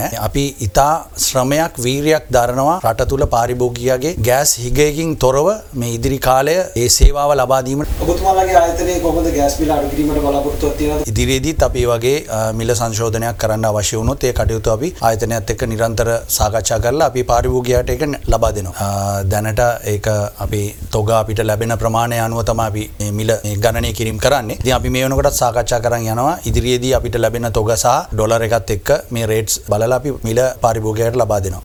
අපි ඉතා ශ්‍රමයක් වීරියක් දරනවා රට තුල පාරිභෝගිකයාගේ ගෑස් හිගයකින් තොරව මේ ඉදිරි කාලය ඒ සේවාව ලබා දීමට ඔබතුමාලගේ ආයතනයේ කොහොමද ගෑස් බිල අඩු කිරීමට බලාපොරොත්තුවක් තියෙනවද? ඉදිරියේදීත් අපි වගේ මිල සංශෝධනයක් කරන්න අවශ්‍ය වුණොත් ඒ කටයුතු අපි ආයතනයත් එක්ක නිරන්තර සාකච්ඡා කරලා අපි පාරිභෝගිකයාට ඒක ලබා දෙනවා. දැනට ඒක අපි තොග අපිට ලැබෙන ප්‍රමාණය අනුව තමයි අපි මේ මිල ගණනය කිරීම කරන්නේ. ඉතින් අපි මේ වෙනකොටත් සාකච්ඡා කරන් යනවා ඉදිරියේදී අපිට ලැබෙන තොග සහ ඩොලර් එකත් එක්ක මේ රේට්ස් බලලා අපි මිල පාරිභෝගිකයාට ලබා දෙනවා.